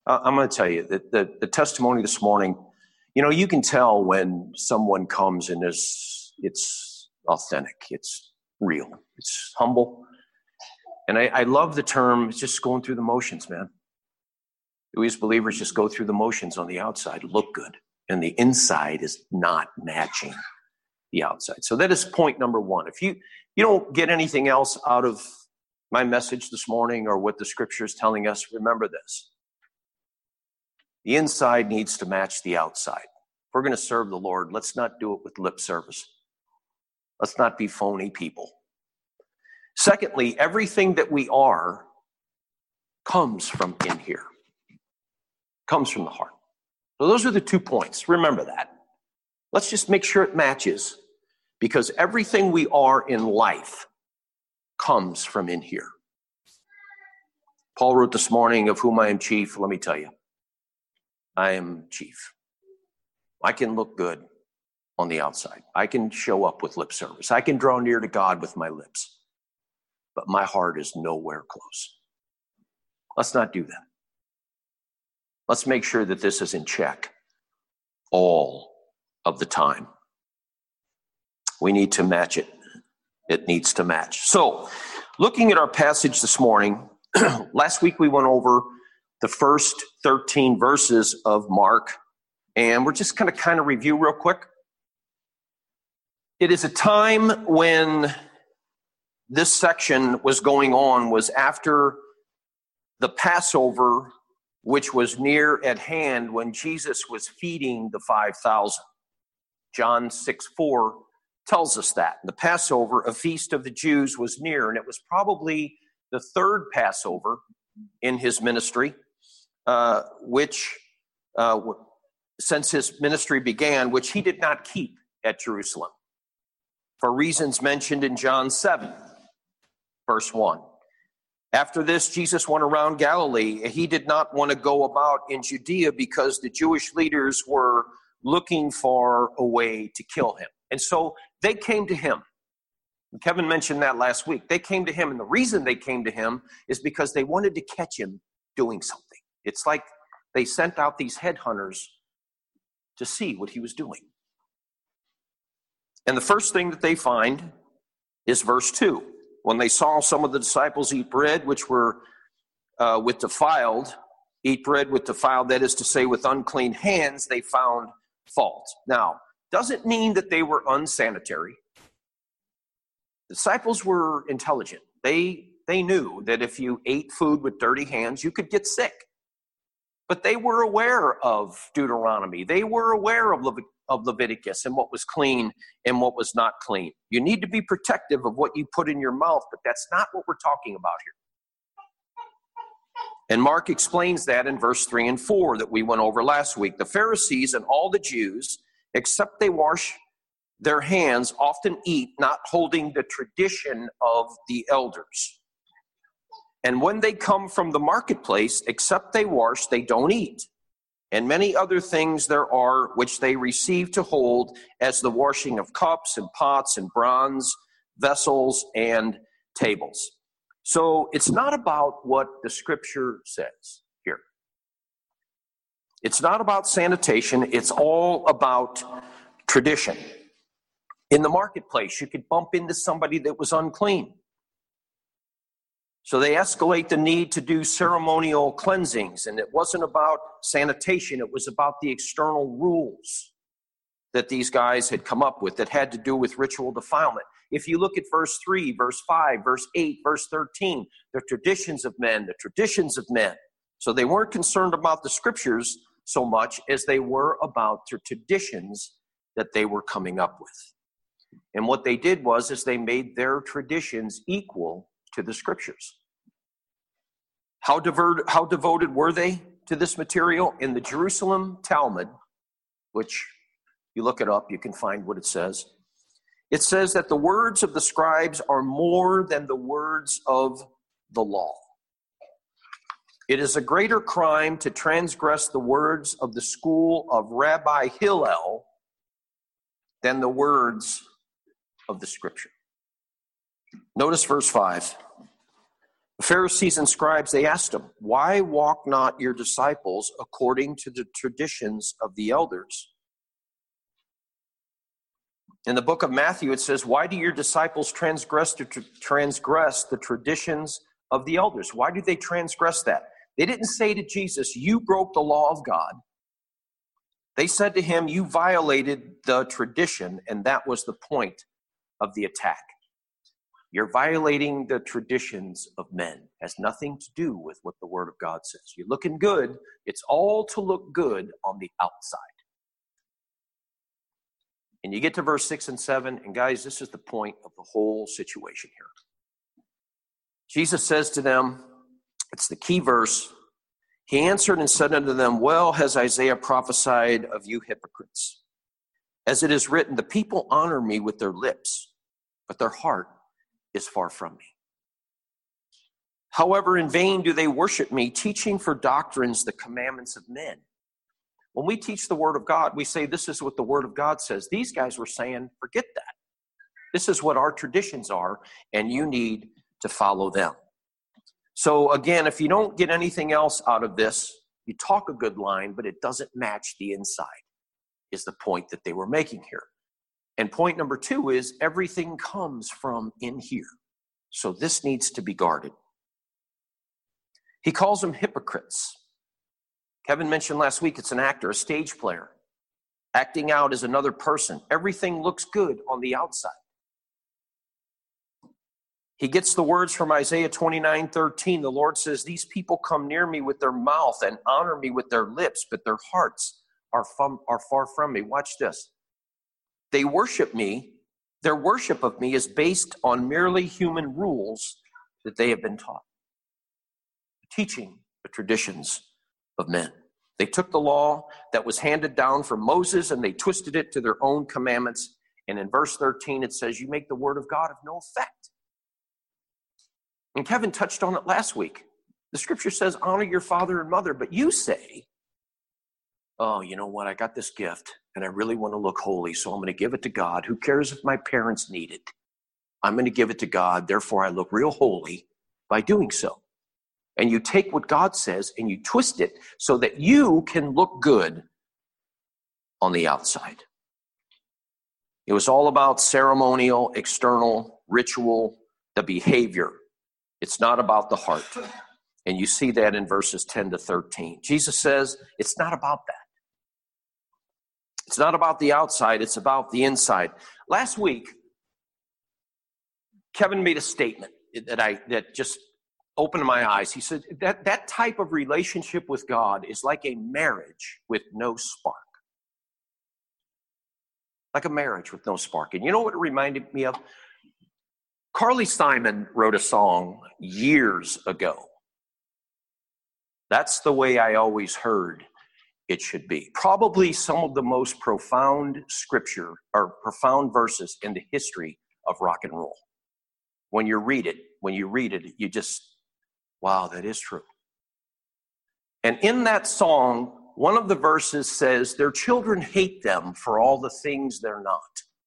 I'm going to tell you that the testimony this morning, you can tell when someone comes and it's authentic, it's real, it's humble. And I love the term, it's just going through the motions, man. We as believers just go through the motions on the outside, look good, and the inside is not matching the outside. So that is point number one. If you don't get anything else out of my message this morning or what the scripture is telling us, remember this. The inside needs to match the outside. If we're going to serve the Lord, let's not do it with lip service. Let's not be phony people. Secondly, everything that we are comes from in here. Comes from the heart. So those are the 2 points. Remember that. Let's just make sure it matches, because everything we are in life comes from in here. Paul wrote this morning, of whom I am chief. Let me tell you, I am chief. I can look good on the outside. I can show up with lip service. I can draw near to God with my lips. But my heart is nowhere close. Let's not do that. Let's make sure that this is in check all of the time. We need to match it. It needs to match. So, looking at our passage this morning, last week we went over the first 13 verses of Mark, and we're just going to kind of review real quick. It is a time when this section was going on, was after the Passover, which was near at hand when Jesus was feeding the 5,000. John 6:4 tells us that. The Passover, a feast of the Jews, was near, and it was probably the third Passover in his ministry, which, since his ministry began, which he did not keep at Jerusalem, for reasons mentioned in John 7. Verse 1. After this, Jesus went around Galilee. He did not want to go about in Judea because the Jewish leaders were looking for a way to kill him. And so they came to him. Kevin mentioned that last week. They came to him, and the reason they came to him is because they wanted to catch him doing something. It's like they sent out these headhunters to see what he was doing. And the first thing that they find is verse 2. When they saw some of the disciples eat bread, which were eat bread with defiled, that is to say, with unclean hands, they found fault. Now, doesn't mean that they were unsanitary. The disciples were intelligent. They knew that if you ate food with dirty hands, you could get sick. But they were aware of Deuteronomy. They were aware of Leviticus and what was clean and what was not clean. You need to be protective of what you put in your mouth, but that's not what we're talking about here. And Mark explains that in verse 3 and 4 that we went over last week. The Pharisees and all the Jews, except they wash their hands, often eat, not holding the tradition of the elders. And when they come from the marketplace, except they wash, they don't eat. And many other things there are which they receive to hold, as the washing of cups and pots and bronze vessels and tables. So it's not about what the scripture says here. It's not about sanitation. It's all about tradition. In the marketplace, you could bump into somebody that was unclean. So they escalate the need to do ceremonial cleansings, and it wasn't about sanitation. It was about the external rules that these guys had come up with that had to do with ritual defilement. If you look at verse 3, verse 5, verse 8, verse 13, the traditions of men. So they weren't concerned about the scriptures so much as they were about the traditions that they were coming up with. And what they did was they made their traditions equal to the scriptures. How devoted were they to this material? In the Jerusalem Talmud, which you look it up, you can find what it says. It says that the words of the scribes are more than the words of the law. It is a greater crime to transgress the words of the school of Rabbi Hillel than the words of the scripture. Notice verse 5. The Pharisees and scribes, they asked him, why walk not your disciples according to the traditions of the elders? In the book of Matthew, it says, why do your disciples transgress the traditions of the elders? Why do they transgress that? They didn't say to Jesus, you broke the law of God. They said to him, you violated the tradition, and that was the point of the attack. You're violating the traditions of men. It has nothing to do with what the Word of God says. You're looking good. It's all to look good on the outside. And you get to verse 6 and 7, and guys, this is the point of the whole situation here. Jesus says to them, it's the key verse, he answered and said unto them, well has Isaiah prophesied of you hypocrites. As it is written, the people honor me with their lips, but their heart is far from me. However, in vain do they worship me, teaching for doctrines the commandments of men. When we teach the Word of God, we say this is what the Word of God says. These guys were saying, forget that. This is what our traditions are, and you need to follow them. So again, if you don't get anything else out of this, you talk a good line, but it doesn't match the inside, is the point that they were making here. And point number 2 is everything comes from in here. So this needs to be guarded. He calls them hypocrites. Kevin mentioned last week, it's an actor, a stage player, acting out as another person. Everything looks good on the outside. He gets the words from Isaiah 29:13. The Lord says, these people come near me with their mouth and honor me with their lips, but their hearts are far from me. Watch this. They worship me. Their worship of me is based on merely human rules that they have been taught. Teaching the traditions of men. They took the law that was handed down from Moses and they twisted it to their own commandments. And in verse 13, it says, you make the word of God of no effect. And Kevin touched on it last week. The scripture says, honor your father and mother, but you say, oh, you know what? I got this gift and I really want to look holy, so I'm going to give it to God. Who cares if my parents need it? I'm going to give it to God. Therefore, I look real holy by doing so. And you take what God says and you twist it so that you can look good on the outside. It was all about ceremonial, external, ritual, the behavior. It's not about the heart. And you see that in verses 10 to 13. Jesus says it's not about that. It's not about the outside. It's about the inside. Last week, Kevin made a statement that just opened my eyes. He said that type of relationship with God is like a marriage with no spark. Like a marriage with no spark. And you know what it reminded me of? Carly Simon wrote a song years ago. That's the way I always heard it should be. Probably some of the most profound scripture or profound verses in the history of rock and roll. When you read it, you just, wow, that is true. And in that song, one of the verses says, their children hate them for all the things they're not.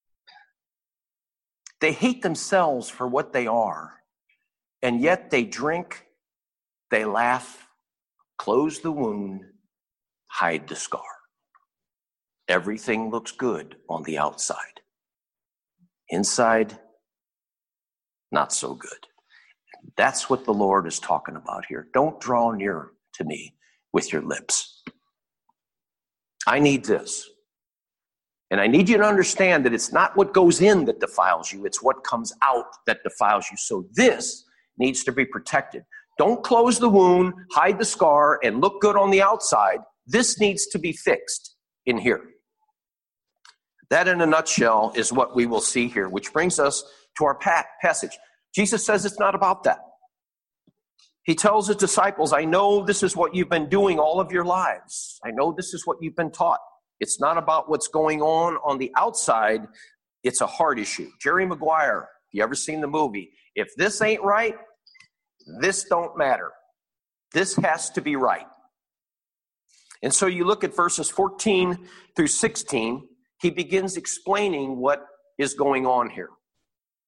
They hate themselves for what they are, and yet they drink, they laugh, close the wound, hide the scar. Everything looks good on the outside. Inside, not so good. That's what the Lord is talking about here. Don't draw near to me with your lips. I need this. And I need you to understand that it's not what goes in that defiles you, it's what comes out that defiles you. So this needs to be protected. Don't close the wound, hide the scar, and look good on the outside. This needs to be fixed in here. That, in a nutshell, is what we will see here, which brings us to our passage. Jesus says it's not about that. He tells his disciples, I know this is what you've been doing all of your lives. I know this is what you've been taught. It's not about what's going on the outside. It's a heart issue. Jerry Maguire, if you ever seen the movie, if this ain't right, this don't matter. This has to be right. And so you look at verses 14 through 16, he begins explaining what is going on here.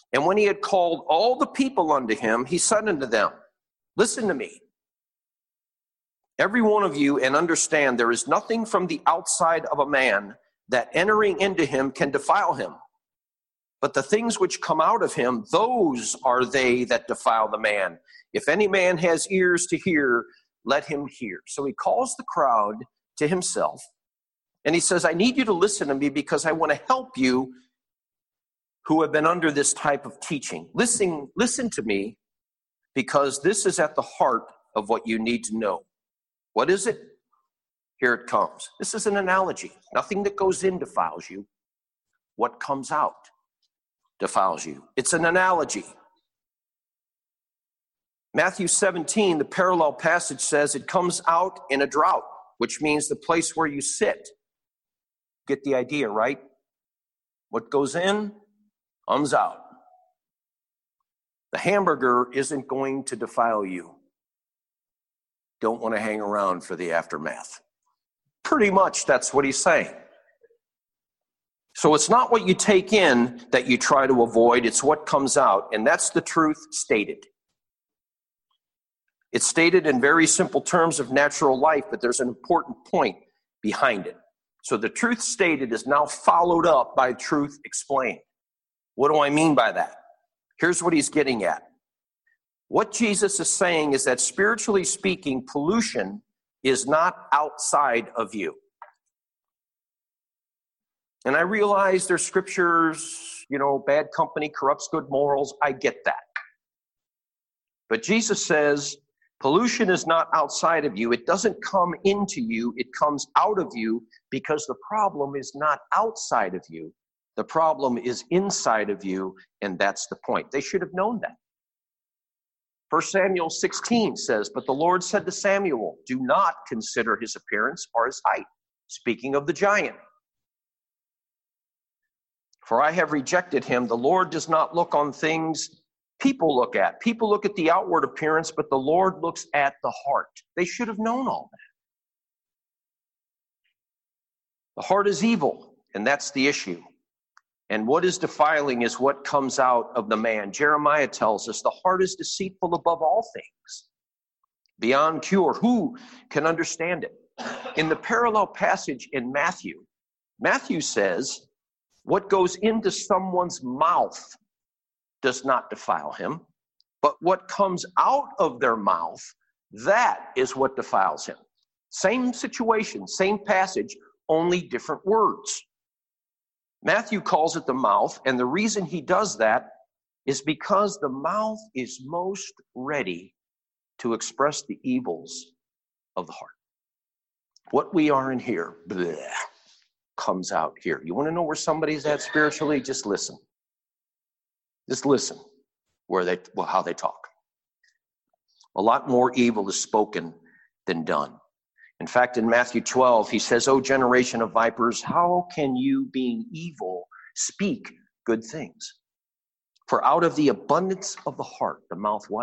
And when he had called all the people unto him, he said unto them, listen to me, every one of you, and understand there is nothing from the outside of a man that entering into him can defile him. But the things which come out of him, those are they that defile the man. If any man has ears to hear, let him hear. So he calls the crowd to himself, and he says, I need you to listen to me because I want to help you who have been under this type of teaching. Listen to me, because this is at the heart of what you need to know. What is it? Here it comes. This is an analogy. Nothing that goes in defiles you. What comes out defiles you. It's an analogy. Matthew 17, the parallel passage says it comes out in a drought, which means the place where you sit. Get the idea, right? What goes in comes out. The hamburger isn't going to defile you. Don't want to hang around for the aftermath. Pretty much that's what he's saying. So it's not what you take in that you try to avoid, it's what comes out, and that's the truth stated. It's stated in very simple terms of natural life, but there's an important point behind it. So the truth stated is now followed up by truth explained. What do I mean by that? Here's what he's getting at. What Jesus is saying is that spiritually speaking, pollution is not outside of you. And I realize there's scriptures, bad company corrupts good morals. I get that. But Jesus says pollution is not outside of you. It doesn't come into you. It comes out of you, because the problem is not outside of you. The problem is inside of you, and that's the point. They should have known that. 1 Samuel 16 says, but the Lord said to Samuel, do not consider his appearance or his height. Speaking of the giant. For I have rejected him. The Lord does not look on things people look at. People look at the outward appearance, but the Lord looks at the heart. They should have known all that. The heart is evil, and that's the issue. And what is defiling is what comes out of the man. Jeremiah tells us the heart is deceitful above all things, beyond cure. Who can understand it? In the parallel passage in Matthew, Matthew says, what goes into someone's mouth does not defile him, but what comes out of their mouth, that is what defiles him. Same situation, same passage, only different words. Matthew calls it the mouth, and the reason he does that is because the mouth is most ready to express the evils of the heart. What we are in here, comes out here. You want to know where somebody's at spiritually? Just listen. Just listen how they talk. A lot more evil is spoken than done. In fact, in Matthew 12, he says, O generation of vipers, how can you, being evil, speak good things? For out of the abundance of the heart, the mouth what?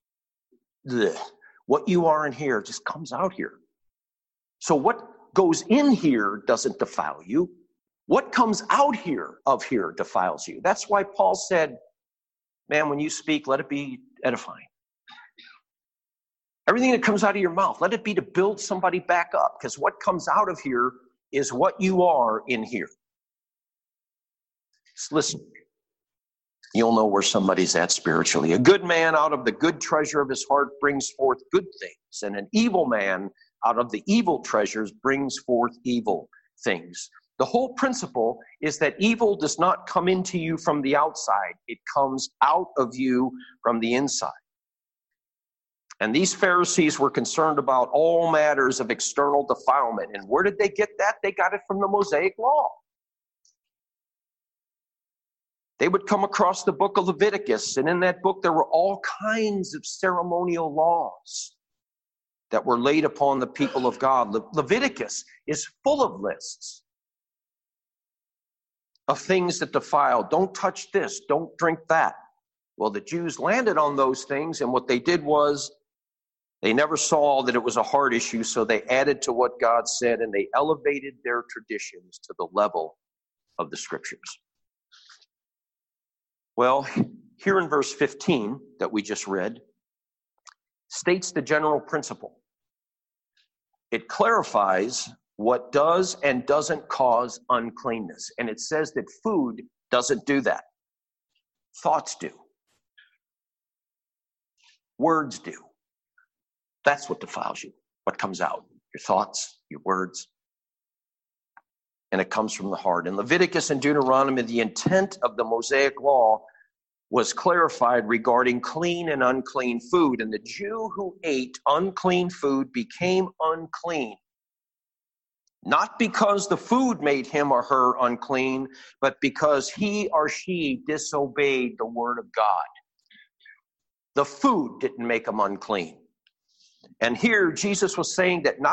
What you are in here just comes out here. So what goes in here doesn't defile you. What comes out here of here defiles you. That's why Paul said, man, when you speak, let it be edifying. Everything that comes out of your mouth, let it be to build somebody back up, because what comes out of here is what you are in here. Just listen. You'll know where somebody's at spiritually. A good man out of the good treasure of his heart brings forth good things, and an evil man out of the evil treasures brings forth evil things. The whole principle is that evil does not come into you from the outside. It comes out of you from the inside. And these Pharisees were concerned about all matters of external defilement. And where did they get that? They got it from the Mosaic Law. They would come across the book of Leviticus, and in that book there were all kinds of ceremonial laws that were laid upon the people of God. Leviticus is full of lists of things that defile. Don't touch this, don't drink that. Well, the Jews landed on those things, and what they did was they never saw that it was a hard issue, so they added to what God said, and they elevated their traditions to the level of the Scriptures. Well, here in verse 15 that we just read, states the general principle. It clarifies what does and doesn't cause uncleanness. And it says that food doesn't do that. Thoughts do. Words do. That's what defiles you, what comes out. Your thoughts, your words. And it comes from the heart. In Leviticus and Deuteronomy, the intent of the Mosaic law was clarified regarding clean and unclean food. And the Jew who ate unclean food became unclean. Not because the food made him or her unclean, but because he or she disobeyed the word of God. The food didn't make them unclean. And here Jesus was saying that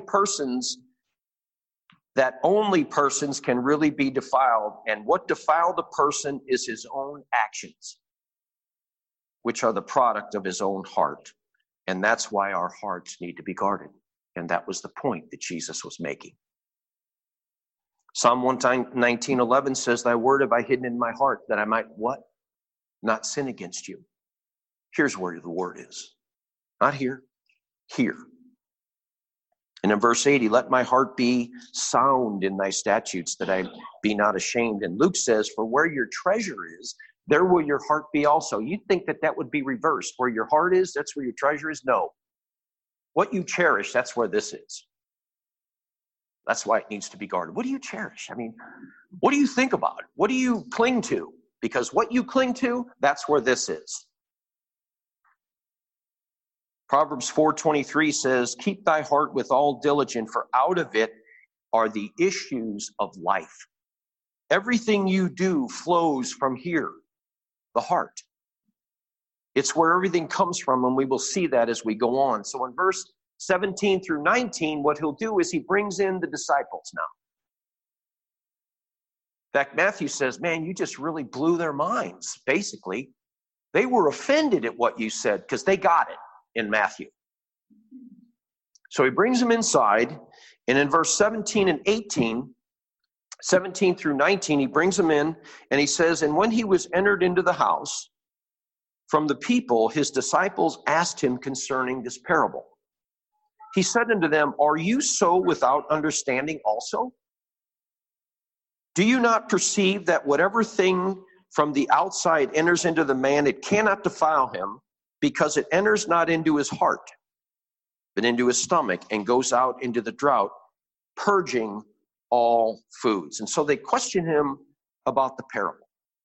only persons can really be defiled. And what defiled a person is his own actions, which are the product of his own heart. And that's why our hearts need to be guarded. And that was the point that Jesus was making. Psalm 119:11 says, "Thy word have I hidden in my heart, that I might" what? "Not sin against you." Here's where the word is. Not here. Here. And in verse 80, "Let my heart be sound in thy statutes, that I be not ashamed." And Luke says, "For where your treasure is, there will your heart be also." You'd think that would be reversed. Where your heart is, that's where your treasure is. No. What you cherish, that's where this is. That's why it needs to be guarded. What do you cherish? I mean, what do you think about? What do you cling to? Because what you cling to, that's where this is. Proverbs 4:23 says, "Keep thy heart with all diligence, for out of it are the issues of life." Everything you do flows from here, the heart. It's where everything comes from, and we will see that as we go on. So in verse 17 through 19, what he'll do is he brings in the disciples now. In fact, Matthew says, man, you just really blew their minds, basically. They were offended at what you said because they got it in Matthew. So he brings them inside, and in verse 17 and 18, 17 through 19, he brings them in, and he says, "And when he was entered into the house, from the people, his disciples asked him concerning this parable. He said unto them, Are you so without understanding also? Do you not perceive that whatever thing from the outside enters into the man, it cannot defile him, because it enters not into his heart, but into his stomach, and goes out into the drought, purging all foods?" And so they question him about the parable.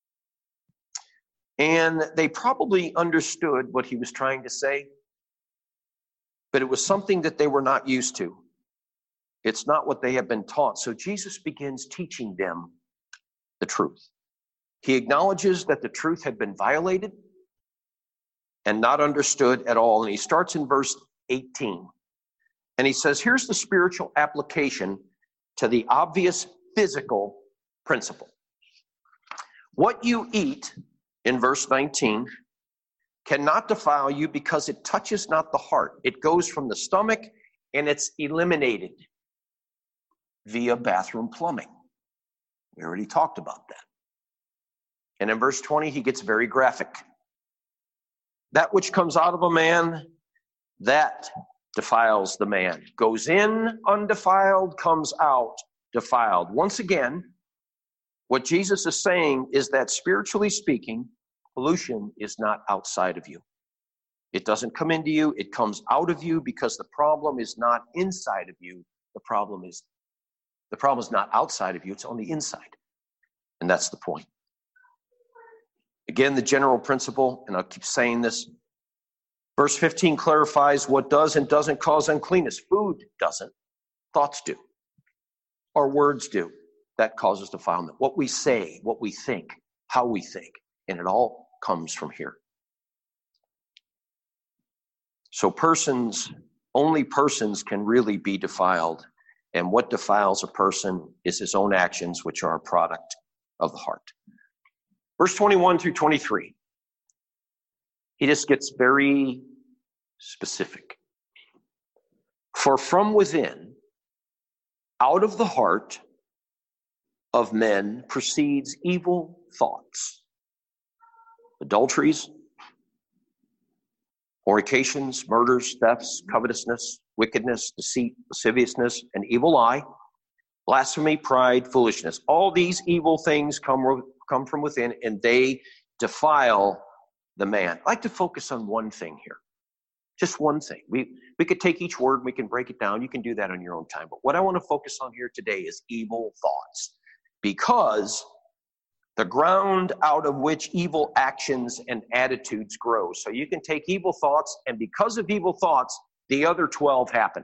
And they probably understood what he was trying to say, but it was something that they were not used to. It's not what they have been taught. So Jesus begins teaching them the truth. He acknowledges that the truth had been violated and not understood at all. And he starts in verse 18. And he says, here's the spiritual application to the obvious physical principle. What you eat, in verse 19, cannot defile you because it touches not the heart. It goes from the stomach and it's eliminated via bathroom plumbing. We already talked about that. And in verse 20, he gets very graphic. That which comes out of a man, that defiles the man. Goes in undefiled, comes out defiled. Once again, what Jesus is saying is that spiritually speaking, pollution is not outside of you. It doesn't come into you, it comes out of you, because the problem is not inside of you. The problem is not outside of you, it's on the inside. And that's the point. Again, the general principle, and I'll keep saying this, verse 15 clarifies what does and doesn't cause uncleanness. Food doesn't. Thoughts do. Our words do. That causes defilement. What we say, what we think, how we think, and it all comes from here. So only persons can really be defiled. And what defiles a person is his own actions, which are a product of the heart. Verse 21 through 23. He just gets very specific. For from within, out of the heart of men proceeds evil thoughts, adulteries, fornications, murders, thefts, covetousness, wickedness, deceit, lasciviousness, an evil eye, blasphemy, pride, foolishness. All these evil things come from within, and they defile the man. I'd like to focus on one thing here. Just one thing. We could take each word and we can break it down. You can do that on your own time. But what I want to focus on here today is evil thoughts. Because the ground out of which evil actions and attitudes grow. So you can take evil thoughts, and because of evil thoughts, the other 12 happen.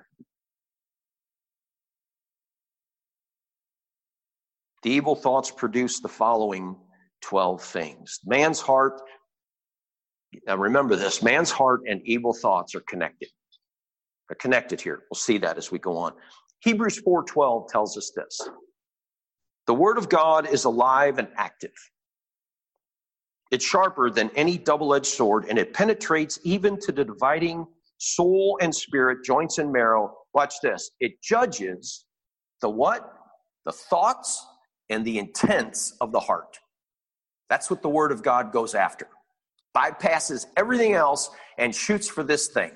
The evil thoughts produce the following 12 things. Man's heart, now remember this, man's heart and evil thoughts are connected. They're connected here. We'll see that as we go on. Hebrews 4:12 tells us this. The word of God is alive and active. It's sharper than any double-edged sword, and it penetrates even to the dividing soul and spirit, joints and marrow. Watch this. It judges the what? The thoughts and the intents of the heart. That's what the word of God goes after. Bypasses everything else and shoots for this thing.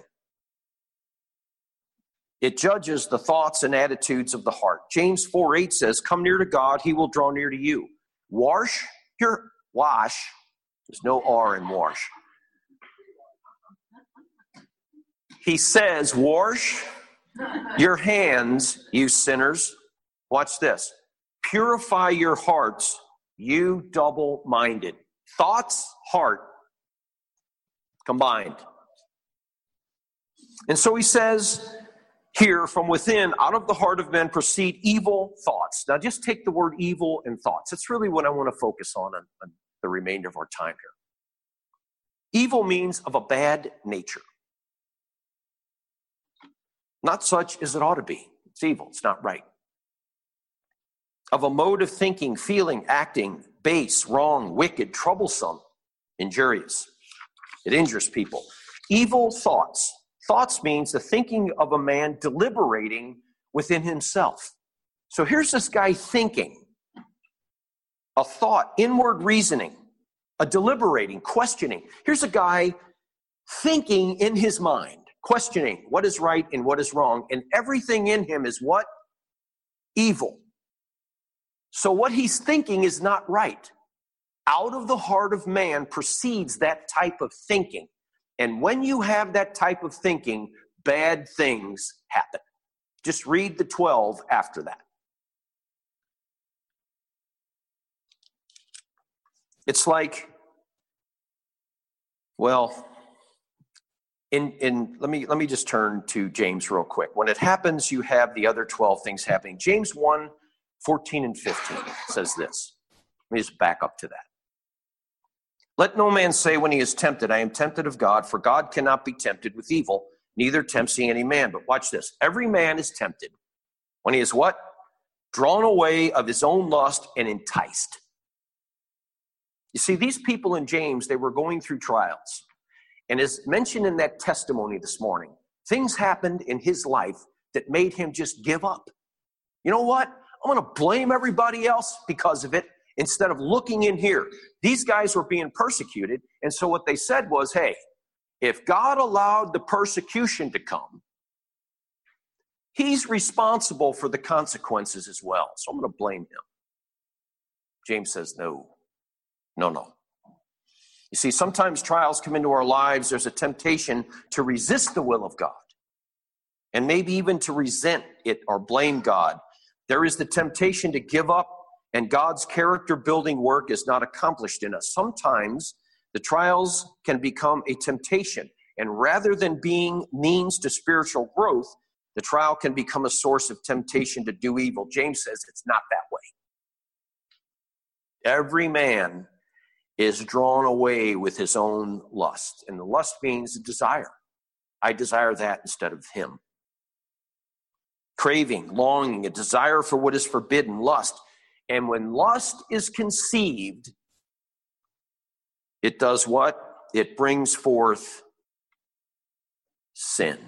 It judges the thoughts and attitudes of the heart. James 4:8 says, come near to God, he will draw near to you. Wash, there's no R in wash. He says, wash your hands, you sinners. Watch this. Purify your hearts, you double-minded. Thoughts, heart, combined. And so he says here, from within, out of the heart of men proceed evil thoughts. Now just take the word evil and thoughts. That's really what I want to focus on the remainder of our time here. Evil means of a bad nature. Not such as it ought to be. It's evil. It's not right. Of a mode of thinking, feeling, acting, base, wrong, wicked, troublesome, injurious. It injures people. Evil thoughts. Thoughts means the thinking of a man deliberating within himself. So here's this guy thinking. A thought, inward reasoning, a deliberating, questioning. Here's a guy thinking in his mind, questioning what is right and what is wrong, and everything in him is what? Evil. So what he's thinking is not right. Out of the heart of man proceeds that type of thinking. And when you have that type of thinking, bad things happen. Just read the 12 after that. It's like, well, let me just turn to James real quick. When it happens, you have the other 12 things happening. James 1:14 and 15 says this. Let me just back up to that. Let no man say when he is tempted, I am tempted of God, for God cannot be tempted with evil, neither tempts he any man. But watch this. Every man is tempted when he is what? Drawn away of his own lust and enticed. You see, these people in James, they were going through trials. And as mentioned in that testimony this morning, things happened in his life that made him just give up. You know what? I'm going to blame everybody else because of it instead of looking in here. These guys were being persecuted, and so what they said was, hey, if God allowed the persecution to come, he's responsible for the consequences as well. So I'm going to blame him. James says, no. You see, sometimes trials come into our lives. There's a temptation to resist the will of God and maybe even to resent it or blame God. There is the temptation to give up, and God's character-building work is not accomplished in us. Sometimes the trials can become a temptation, and rather than being means to spiritual growth, the trial can become a source of temptation to do evil. James says it's not that way. Every man is drawn away with his own lust, and the lust means desire. I desire that instead of him. Craving, longing, a desire for what is forbidden, lust. And when lust is conceived, it does what? It brings forth sin.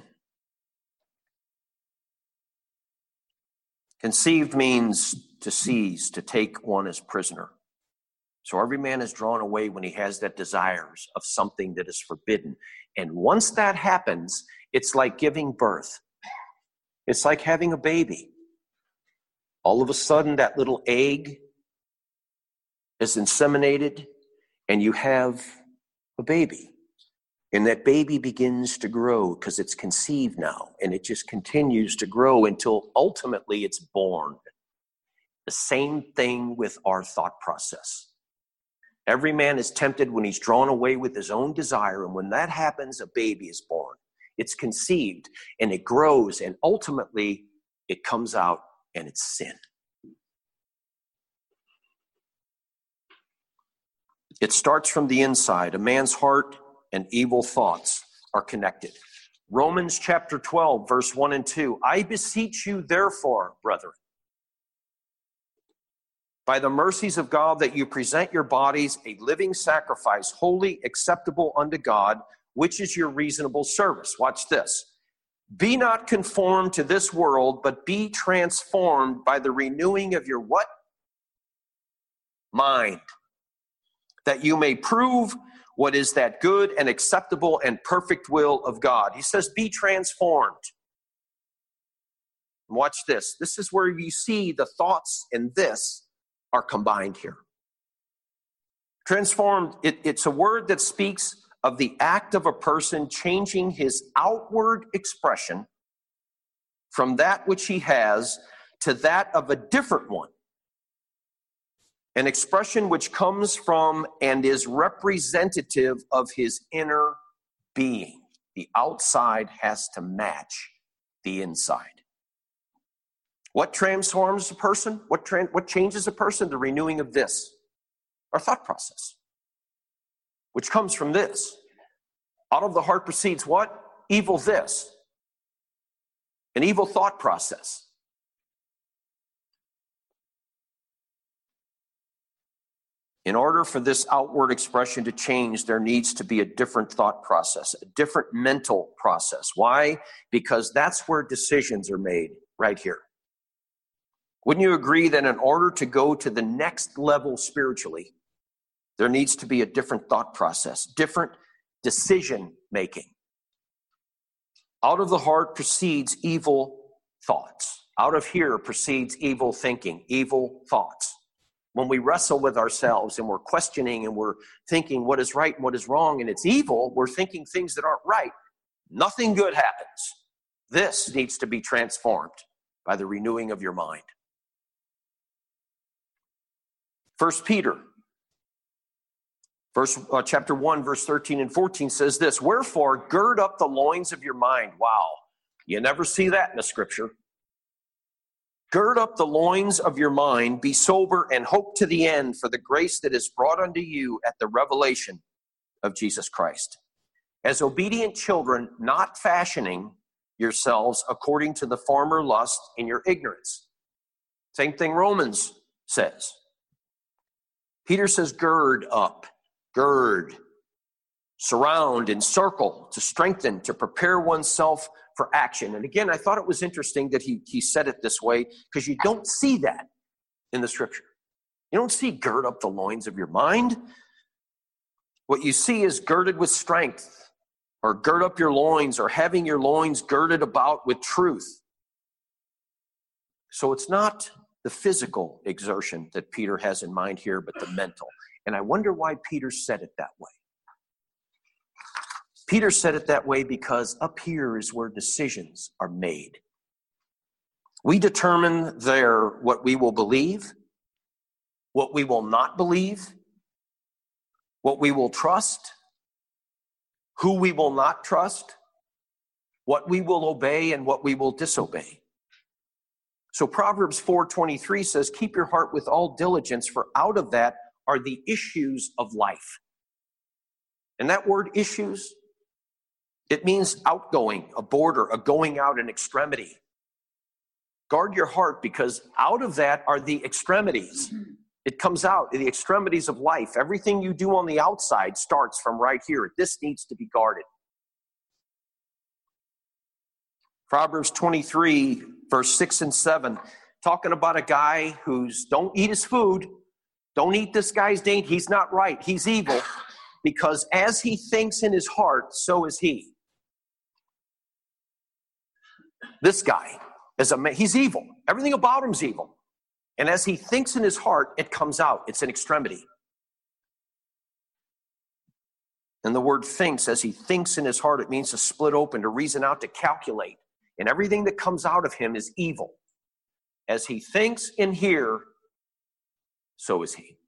Conceived means to seize, to take one as prisoner. So every man is drawn away when he has that desires of something that is forbidden. And once that happens, it's like giving birth. It's like having a baby. All of a sudden, that little egg is inseminated, and you have a baby. And that baby begins to grow because it's conceived now, and it just continues to grow until ultimately it's born. The same thing with our thought process. Every man is tempted when he's drawn away with his own desire, and when that happens, a baby is born. It's conceived, and it grows, and ultimately it comes out, and it's sin. It starts from the inside. A man's heart and evil thoughts are connected. Romans chapter 12, verse 1 and 2. I beseech you, therefore, brethren, by the mercies of God, that you present your bodies a living sacrifice, holy, acceptable unto God, which is your reasonable service. Watch this. Be not conformed to this world, but be transformed by the renewing of your what? Mind. That you may prove what is that good and acceptable and perfect will of God. He says, be transformed. Watch this. This is where you see the thoughts in this are combined here. Transformed, it's a word that speaks of the act of a person changing his outward expression from that which he has to that of a different one. An expression which comes from and is representative of his inner being. The outside has to match the inside. What transforms a person? What changes a person? The renewing of this, our thought process, which comes from this. Out of the heart proceeds what? Evil this. An evil thought process. In order for this outward expression to change, there needs to be a different thought process, a different mental process. Why? Because that's where decisions are made, right here. Wouldn't you agree that in order to go to the next level spiritually, there needs to be a different thought process, different decision making? Out of the heart proceeds evil thoughts. Out of here proceeds evil thinking, evil thoughts. When we wrestle with ourselves and we're questioning and we're thinking what is right and what is wrong and it's evil, we're thinking things that aren't right. Nothing good happens. This needs to be transformed by the renewing of your mind. 1 Peter, chapter 1, verse 13 and 14 says this, wherefore gird up the loins of your mind. Wow, you never see that in the scripture. Gird up the loins of your mind, be sober, and hope to the end for the grace that is brought unto you at the revelation of Jesus Christ. As obedient children, not fashioning yourselves according to the former lust in your ignorance. Same thing Romans says. Peter says, gird up, gird, surround, encircle, to strengthen, to prepare oneself for action. And again, I thought it was interesting that he said it this way, because you don't see that in the scripture. You don't see gird up the loins of your mind. What you see is girded with strength, or gird up your loins, or having your loins girded about with truth. So it's not the physical exertion that Peter has in mind here, but the mental. And I wonder why Peter said it that way. Peter said it that way because up here is where decisions are made. We determine there what we will believe, what we will not believe, what we will trust, who we will not trust, what we will obey and what we will disobey. So Proverbs 4:23 says, keep your heart with all diligence, for out of that are the issues of life. And that word issues, it means outgoing, a border, a going out, an extremity. Guard your heart, because out of that are the extremities. It comes out, the extremities of life. Everything you do on the outside starts from right here. This needs to be guarded. Proverbs 23, verse 6 and 7, talking about a guy who's don't eat his food, Don't eat this guy's dainty. He's not right. He's evil. Because as he thinks in his heart, so is he. This guy is he's evil. Everything about him's evil. And as he thinks in his heart, it comes out. It's an extremity. And the word thinks, as he thinks in his heart, it means to split open, to reason out, to calculate. And everything that comes out of him is evil. As he thinks in here, so is he.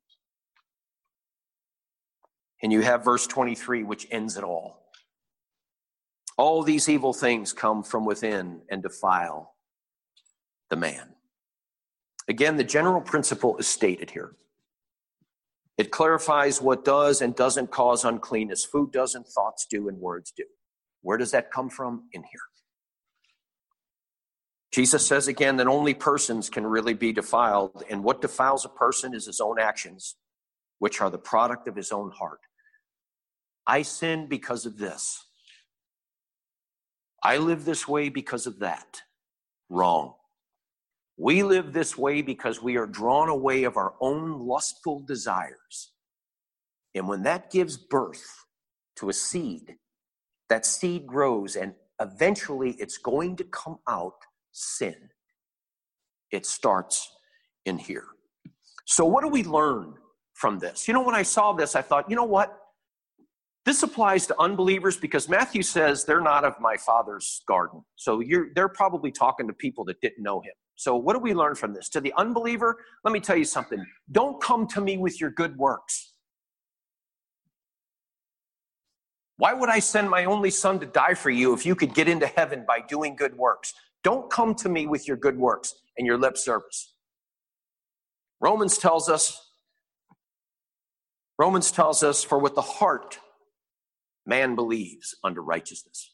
And you have verse 23, which ends it all. All these evil things come from within and defile the man. Again, the general principle is stated here. It clarifies what does and doesn't cause uncleanness. Food doesn't, thoughts do, and words do. Where does that come from? In here. Jesus says again that only persons can really be defiled, and what defiles a person is his own actions, which are the product of his own heart. I sin because of this. I live this way because of that. Wrong. We live this way because we are drawn away of our own lustful desires. And when that gives birth to a seed, that seed grows and eventually it's going to come out sin. It starts in here. So what do we learn from this? You know, when I saw this, I thought, you know what? This applies to unbelievers because Matthew says they're not of my Father's garden. So they're probably talking to people that didn't know him. So what do we learn from this? To the unbeliever, let me tell you something. Don't come to me with your good works. Why would I send my only son to die for you if you could get into heaven by doing good works? Don't come to me with your good works and your lip service. Romans tells us, for with the heart, man believes unto righteousness.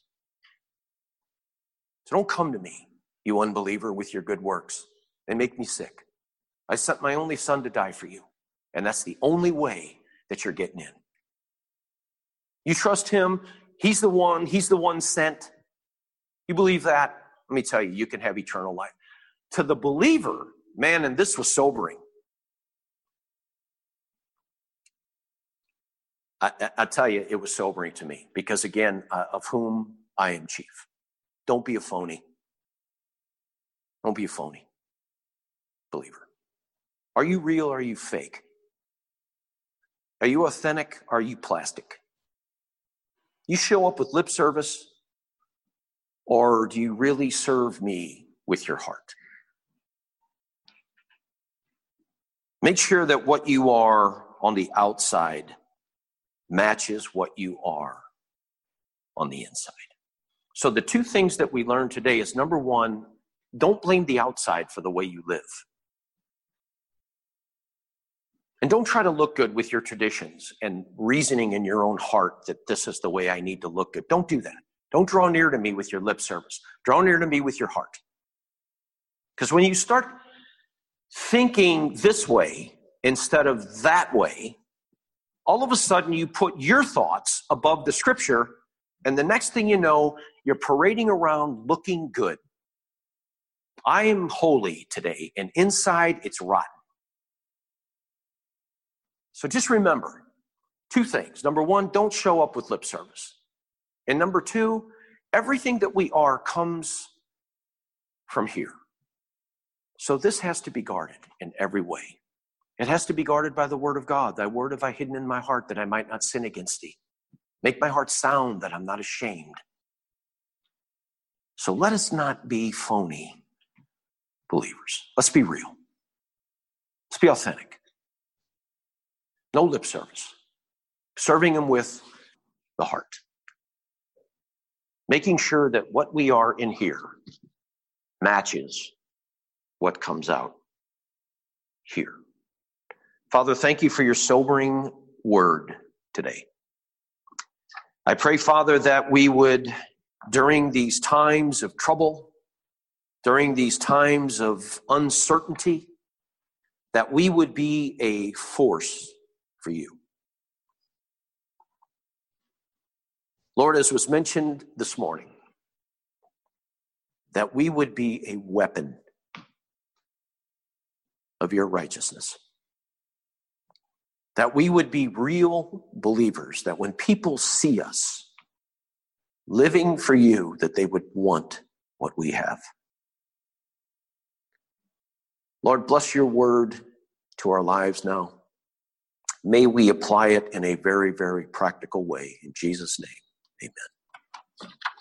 So don't come to me, you unbeliever, with your good works. They make me sick. I sent my only son to die for you. And that's the only way that you're getting in. You trust him. He's the one sent. You believe that? Let me tell you, you can have eternal life. To the believer, man, and this was sobering. I tell you, it was sobering to me because, again, of whom I am chief. Don't be a phony. Don't be a phony believer. Are you real or are you fake? Are you authentic or are you plastic? You show up with lip service or do you really serve me with your heart? Make sure that what you are on the outside matches what you are on the inside. So the two things that we learned today is, number one, don't blame the outside for the way you live. And don't try to look good with your traditions and reasoning in your own heart that this is the way I need to look good. Don't do that. Don't draw near to me with your lip service. Draw near to me with your heart. Because when you start thinking this way instead of that way, all of a sudden you put your thoughts above the scripture, and the next thing you know, you're parading around looking good. I am holy today, and inside it's rotten. So just remember two things. Number one, don't show up with lip service. And number two, everything that we are comes from here. So this has to be guarded in every way. It has to be guarded by the word of God. Thy word have I hidden in my heart that I might not sin against thee. Make my heart sound that I'm not ashamed. So let us not be phony believers. Let's be real. Let's be authentic. No lip service. Serving him with the heart. Making sure that what we are in here matches what comes out here. Father, thank you for your sobering word today. I pray, Father, that we would, during these times of trouble, during these times of uncertainty, that we would be a force for you. Lord, as was mentioned this morning, that we would be a weapon of your righteousness. that we would be real believers, that when people see us living for you, that they would want what we have. Lord, bless your word to our lives now. May we apply it in a very, very practical way. In Jesus' name, amen.